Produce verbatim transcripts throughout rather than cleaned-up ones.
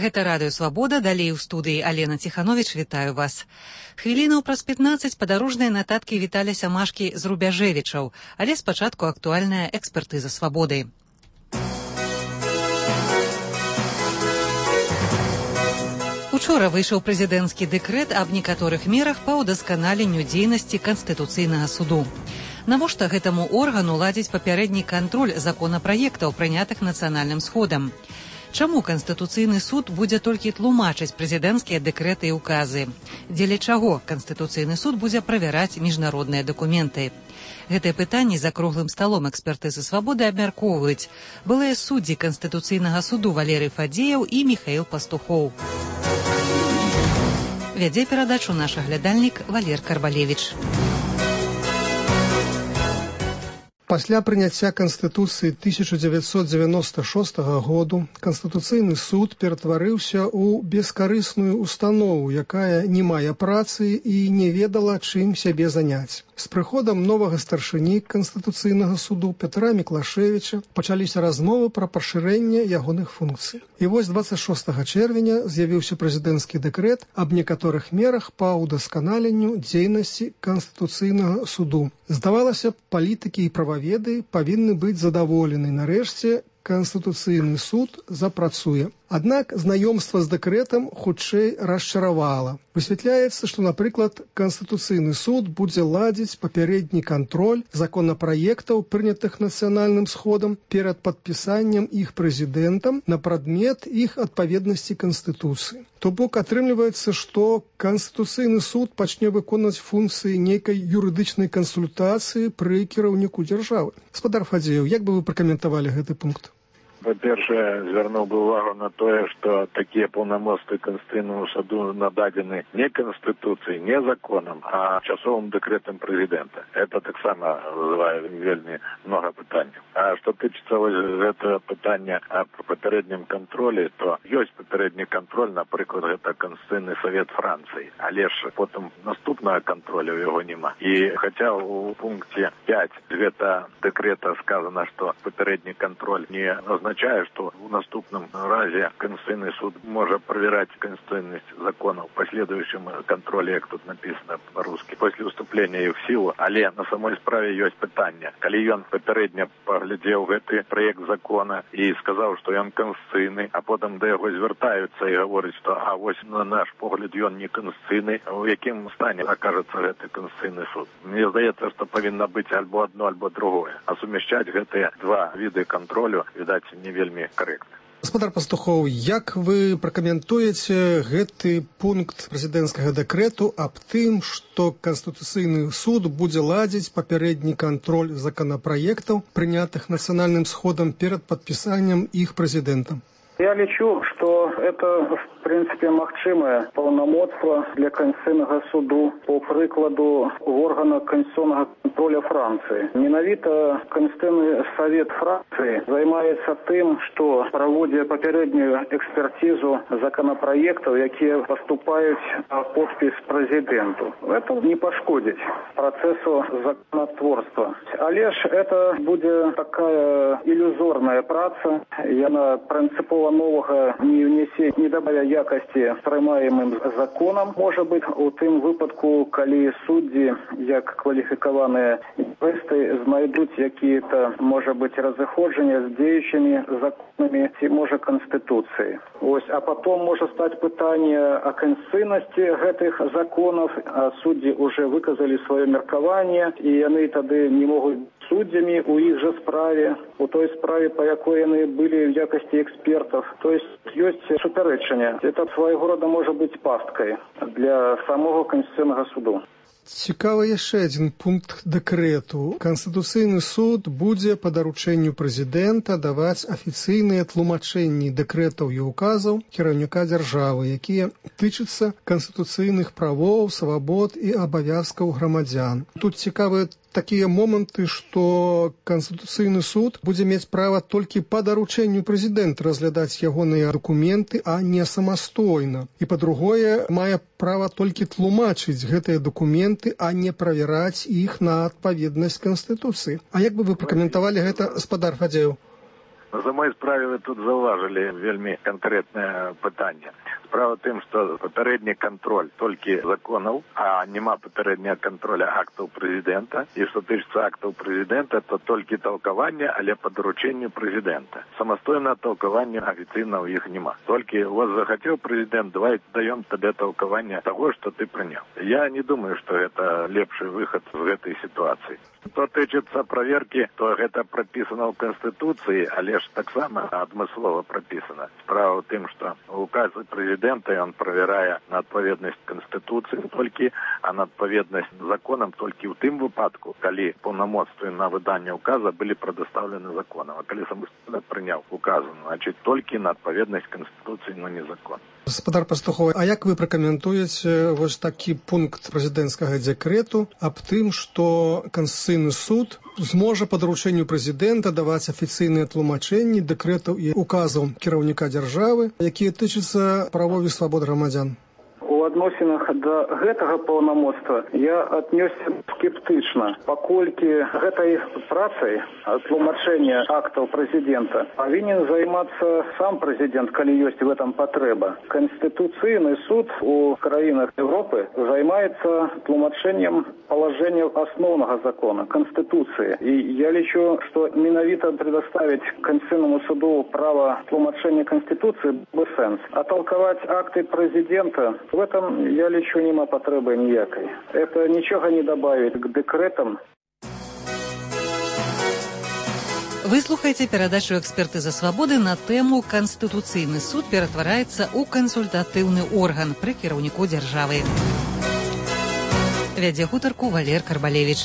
Гэта радыё «Свабода», далей у студыі Алена Ціхановіч, вітаю вас. Хвілінаў праз пятнаццаць падарожныя нататкі Віталя Сямашкі з Рубяжэвічаў, але спачатку актуальная экспертыза «Свабоды». Учора выйшаў прэзідэнцкі дэкрэт аб некаторых мерах па ўдасканаленню дзейнасці Канстытуцыйнага суду. Навошта гэтаму органу ладзіць папярэдні кантроль законапраектаў, прынятых нацыянальным сходам? Чаму Канстытуцыйны суд будзе толькі тлумачыць прэзідэнцкія дэкрэты і ўказы? Дзеля чаго Канстытуцыйны суд будзе правяраць міжнародныя дакументы? Гэтыя пытанні за круглым сталом экспертызы «Свабоды» абмяркоўваюць былыя суддзі Канстытуцыйнага суду Валерый Фадзеяў і Міхаіл Пастухоў. Вядзе перадачу наш аглядальнік Валер Карбалевіч. Пасля прыняцця Канстытуцыі тысяча дзевяцьсот дзевяноста шостага году Канстытуцыйны суд ператварыўся ў бескарысную установу, якая не мае працы і не ведала, чым сябе заняць. З прыходам новага старшыні Канстытуцыйнага суду Пятра Міклашевіча пачаліся размовы пра пашырэнне ягоных функцый. І вось дваццаць шостага чэрвеня з'явіўся прэзідэнцкі дэкрэт аб некаторых мерах па ўдасканаленню дзейнасці Канстытуцыйнага суду. Здавалася, палітыкі і прававеды павінны быць задаволены. Нарэшце, Канстытуцыйны суд запрацуе. Аднак знаёмства з дэкрэтам хутчэй расчаравала. Высвятляецца, што, напрыклад, Канстытуцыйны суд будзе ладзіць папярэдні кантроль законапраектаў, прынятых нацыянальным сходам, перад падпісаннем іх прэзідэнтам на прадмет іх адпаведнасці Канстытуцыі. То бок атрымліваецца, што Канстытуцыйны суд пачне выконваць функцыі нейкай юрыдычнай кансультацыі пры кіраўніку дзяржавы. Гаспадар Фадзеяў, як бы вы пракаментавалі гэты пункт? Во-первых, звярнуў бы увагу на тое, што такія паўнамоцтвы Канстытуцыйнаму суду нададзены не Канстытуцыі, не законам, а часовым дэкрэтам прэзідэнта. Это таксама вызывае вельмі много пытанняў. А што тычыцца вось гэтага пытання аб папярэднім кантролі, то ёсць папярэдні кантроль, напрыклад, гэта Канстытуцыйны савет Францыі, але ж потым наступнага кантролю яго няма. І хаця ў пункце пяць гэта дэкрэта сказана, што папярэдні кантроль не означае, что в наступном разе Конституционный суд может проверять конституционность законов в последующем контроле, как тут написано по-русски, после вступления их в силу. Але на самой справе есть питание. Коли он попередньо поглядел в этот проект закона и сказал, что он конституционный, а потом до его звертаются и говорят, что а вот на наш погляд он не конституционный, в яким стане окажется этот Конституционный суд. Мне здається, что повинно быть альбо одно, альбо другое. А совмещать эти два вида контролю, видать, не вельмі карэктна. Гаспадар Пастухоў, як вы пракаментуеце гэты пункт прэзідэнцкага дэкрэту аб тым, што Канстытуцыйны суд будзе ладзіць папярэдні кантроль законапраектаў, прынятых нацыянальным сходам перад падпісаннем іх прэзідэнтам? Я лічу, что это, в принципе, магчымае паўнамоцтва для Конституцыйнага суду по прыкладу органа конституционного контроля Франции. Менавіта Конституцыйны совет Франции займаецца тым, что праводзіць папярэднюю экспертизу законопроектов, якія поступаюць на подпіс прэзідэнту. Это не пашкодзіць процессу законотворства. Але ж это будзе такая иллюзорная праца, яна принципова нового не внесе, не добавя якости приймаємим законом, може бути у тим випадку, коли судді, як кваліфіковані юристи, знайдуть які-то, може бути, розходження з діючими законами, ці, може, Конституції. Ось, а потім може стати питання о конституційності гэтых законів, а судді вже виказали своє міркування, і вони тоді не можуть суддями у их же справе, у той справе, по якой они были в якости экспертов. То есть есть суперечення. Это своего рода может быть пасткой для самого Конституционного суда. Цікавы яшчэ адзін пункт дэкрэту. Канстытуцыйны суд будзе па даручэнню прэзідэнта даваць афіцыйныя тлумачэнні дэкрэтаў і указаў кіраўніка дзяржавы, якія тычацца канстытуцыйных правоў, свабод і абавязкаў грамадзян. Тут цікавыя такія моманты, што Канстытуцыйны суд будзе мець права толькі па даручэнню прэзідэнта разглядаць ягоныя дакументы, а не самастойна. І, па-другое, мае права толькі тлумачыць гэтыя дакументы, а не правяраць іх на адпаведнасць Канстытуцыі. А як бы вы пракаментавалі гэта, гаспадар Фадзеяў? За моей справе вы тут зауважили вельми конкретное питание. Справа тым, што папярэдні контроль толькі законаў, а няма папярэдняга контроля актаў прэзідэнта. І што тычыцца актаў прэзідэнта, то толькі толкаванне, але па даручэнню прэзідэнта. Самастойнага толкавання афіцыйна ў іх няма. Толькі вас захацеў прэзідэнт, давай даём табе толкаванне таго, што ты прыняў. Я не думаю, што гэта лепшы выхад з гэтай сітуацыі. Што тычыцца праверкі, то гэта прапісана ў Канстытуцыі, але ж таксама адмыслова прапісана. Справа ў тым, што указы прэзідэнта ён правярае на адпаведнасць Канстытуцыі толькі, а на адпаведнасць законам толькі ў тым выпадку, калі паўнамоцтвы на выданне указа былі прадастаўлены законам. А калі самастойна прыняў указу, значыць толькі на адпаведнасць Канстытуцыі, но не закон. Гаспадар Пастухова, а як вы пракаментуеце вось такі пункт прэзідэнцкага дэкрэту аб тым, што Канстытуцыйны суд зможа па даручэнню прэзідэнта даваць афіцыйныя тлумачэнні дэкрэтаў і указаў кіраўніка дзяржавы, якія тычацца правоў і свабод грамадзян? У адносінах да гэтага паўнамоцтва я аднёсся скептычна, паколькі гэтай працай тлумачэння актаў прэзідэнта павінен займацца сам прэзідэнт, калі ёсць в этом патрэба. Канстытуцыйны суд у краінах Европы займаецца тлумачэннем палажэнняў асноўнага закона, Конституции. И я лічу, что менавіта предоставить Конституционному суду право тлумачения Конституции бы сенс. А толковать акты президента, в этом, я лічу, нема потребы ніякой. Это ничего не добавит к декретам. Вы слухаеце перадачу «Экспертыза свабоды» на тэму «Канстытуцыйны суд ператвараецца ў кансультатыўны орган пры кіраўніку дзяржавы». Вядзе гутарку Валер Карбалевіч.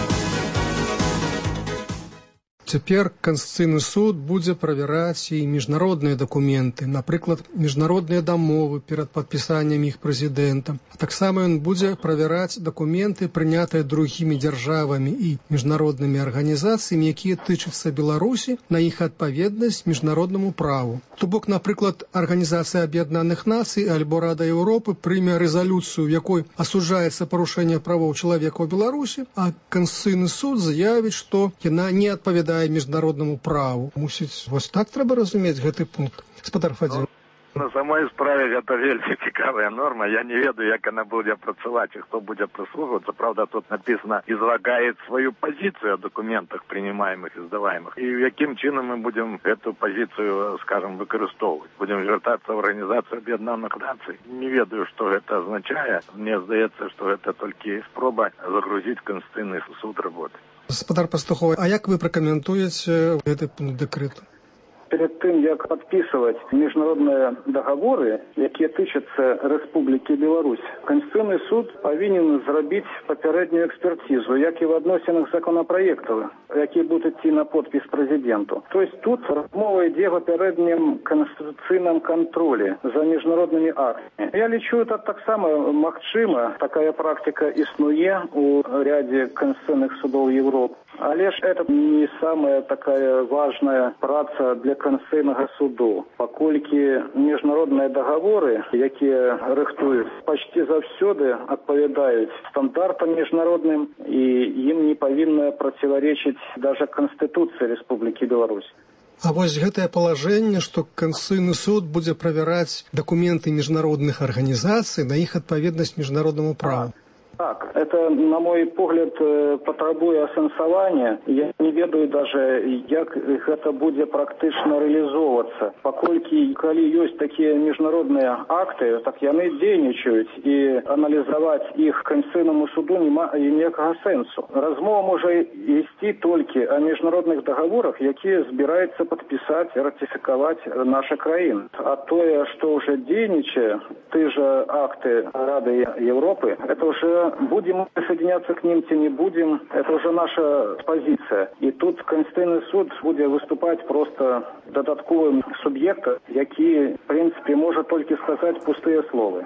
Цяпер Канстытуцыйны суд будзе правяраць і міжнародныя дакументы, напрыклад, міжнародныя дамовы перад падпісаннем іх прэзідэнта. А таксама ён будзе правяраць дакументы, прынятыя другімі дзяржавамі і міжнароднымі арганізацыямі, якія тычацца Беларусі, на іх адпаведнасць міжнароднаму праву. То бок, напрыклад, Арганізацыя Аб'яднаных Нацый альбо Рада Еўропы прыме рэзалюцыю, в якой асуджаецца парушэнне правоў чалавека ў Беларусі, а Канстытуцыйны суд заявіць, што яна не адпавядае міжнароднаму праву. Мусіць, вось так трэба разумець гэты пункт. Гаспадар Фадзін. На самой справе гэта вельмі цікавая норма. Я не ведаю, як она будзе працаваць і хто будзе прыслухвацца. Правда, тут написано «излагает свою позицию о документах, принимаемых и сдаваемых». И яким чином мы будем эту позицию, скажем, выкарыстоўваць? Будем звяртацца в Организацию Объединенных Наций? Не ведаю, что это означае. Мне здаецца, что это толькі спроба загрузить Конституцыйны суд работы. Гаспадар Пастухова, а як вы пракаментуеце гэты пункт дэкрэту? Перед тым, як подписывать международные договоры, якія тычацца Рэспублікі Беларусь, Конституцыйны суд павінен зрабіць папярэднюю экспертизу, як і в адносінах законопроектаў, якія будуць ісці на подпіс прэзідэнту. То есть тут размова ідзе о папярэднім конституцыйным контролі за міжнароднымі актамі. Я лічу, это таксама магчыма, такая практика існуе у ряде конституцыйных судов Европы. Але ж это не самая такая важная праца для Конституцыйнага суду, паколькі міжнародныя дагаворы, якія рыхтуюць, пачці заўсёды адпавядаюць стандартам міжнародным, і ім не павінна проціваречыць даже Конституцыі Рэспублікі Беларусь. А вось гэтае палажэнне, што Канстытуцыйны суд будзе правяраць дакументы міжнародных арганізацый на іх адпаведнасць міжнароднаму праву. Так, это, на мой погляд, патрабуе асэнсавання. Я не ведаю даже, як гэта будзе практычна рэалізоўвацца. Паколькі, калі ёсць такія міжнародныя акты, так яны дзейнічаюць, і аналізаваць іх Конституцыйнаму суду нема ніякага сэнсу. Размова можа ісці толькі о міжнародных дагаворах, якія збіраецца падпісаць і ратыфікаваць наша краіна. А тое, што ўжо дзейнічае, ты же акты Рады Европы, это уже будем мы присоединяться к ним, ці не будем, это уже наша позиция. И тут Конституцыйны суд будет выступать просто додатковым субъектом, які, в принципе, может только сказать пустые слова.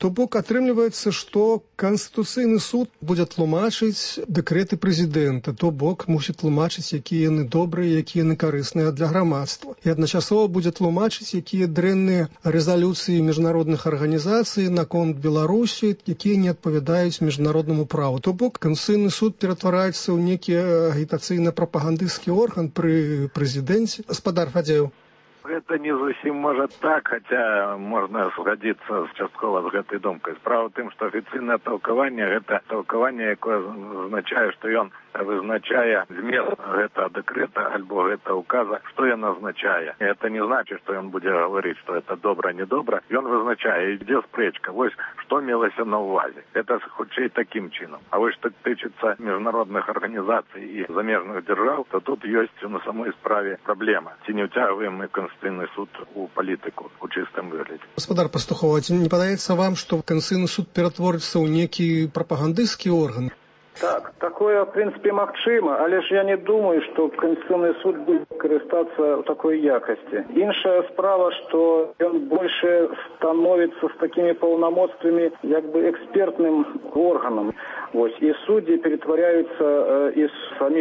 То бок атрымліваецца, што Канстытуцыйны суд будзе тлумачыць дэкрэты прэзідэнта, то бок мусіць тлумачыць, якія яны добрыя, якія яны карысныя для грамадства. І адначасова будзе тлумачыць, якія дрэнныя рэзалюцыі міжнародных арганізацый наконт Беларусі, якія не адпавядаюць міжнароднаму праву. То бок Канстытуцыйны суд ператвараецца ў некі агітацыйна-прапагандысцкі орган пры прэзідэнце. Гаспадар Фадзеў. Это не зусім может так, хотя можно сгодиться часткова с гэтай думкой. Справа в том, что официальное толкование – это толкование, якое означает, что он вызначае змест гэтага дэкрэта альбо гэта указа, что ён означае. И это не значит, что он будет говорить, что это добро, не добро. И он вызначае, ідзе спрэчка. Вось что мелася на увазе. Это хутчэй таким чином. А вось что тычыцца международных организаций и замежных держав, то тут есть на самой справе проблема. Ці не ўцягваем мы Конституційный суд у палітыку у чыстым выглядзе. Гаспадар Пастухова, ці не падаецца вам, што Конституційны суд ператворыцца ў некі прапагандысцкі орган? Так, такое, в принципе, магчыма, але ж я не думаю, что Конституційны суд будет карыстацца ў такой якасці. Іншая справа, что он больше становится с такими полномочиями, як бы экспертным органом. Вот, и судьи перетворяются э, из самих